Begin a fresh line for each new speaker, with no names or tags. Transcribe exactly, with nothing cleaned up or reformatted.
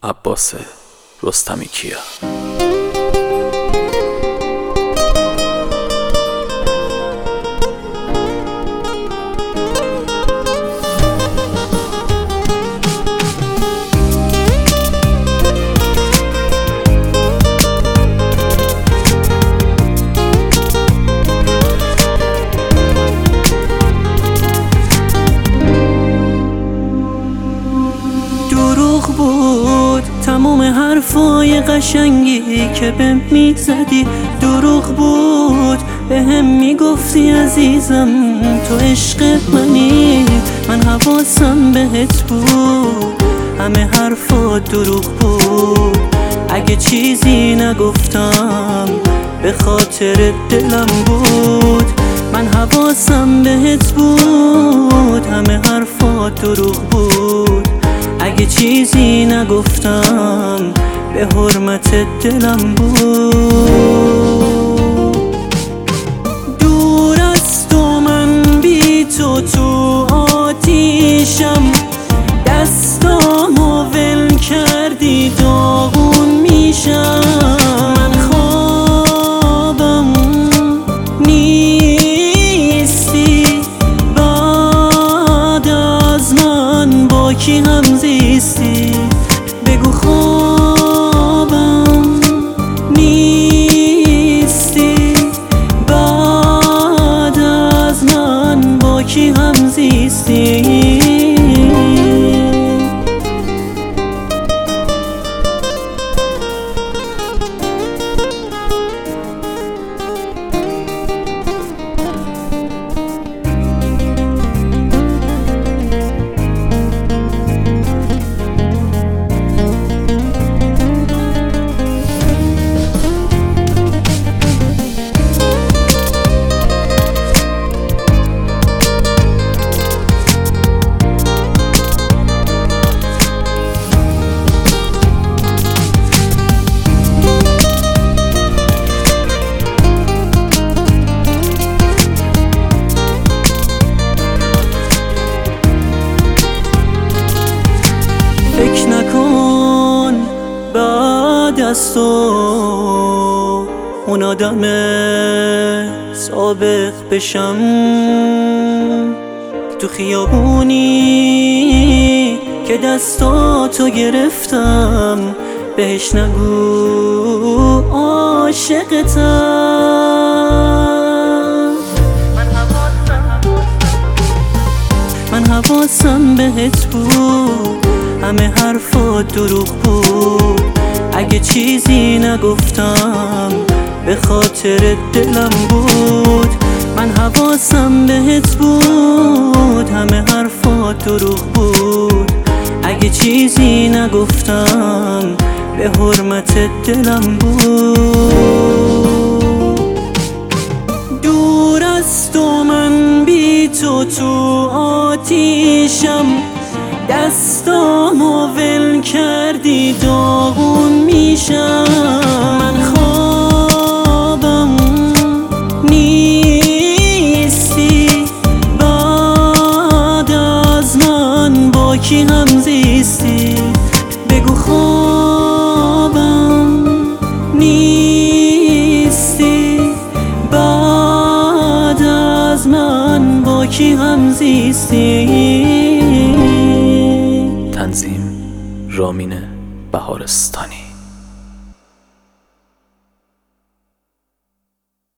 عباس رستمی کیا.
دروغ بود تموم حرفای قشنگی که بهم میزدی، دروغ بود به هم میگفتی عزیزم تو عشق منی، من حواسم بهت بود همه حرفات دروغ بود. اگه چیزی نگفتم به خاطر دلم بود، من حواسم بهت بود همه حرفات دروغ بود. اگه چیزی نگفتم به حرمت دلم بود. دور از تو من بی تو تو آتیشم، دستامو ول کردی داغون میشم. من خوابم نیستی بعد از من با کی هم زیستی، بگو خوابم نیستی بعد از من با کی هم زیستی. فکر نکن بعد از تو اون آدم سابق بشم، تو خیابونی که دستاتو گرفتم بهش نگو عاشقتم. من حواسم بهت بود همه حرفات دروغ بود. اگه چیزی نگفتم به خاطر دلم بود، من حواسم بهت بود همه حرفات دروغ بود. اگه چیزی نگفتم به حرمت دلم بود. دور از تو من بی تو تو آتیشم، دستامو ول کردی داغون میشم. من خوابم نیستی بعد از من با کی هم زیستی، بگو خوابم نیستی بعد از من با کی هم زیستی.
تنظیم رامین بهارستانی.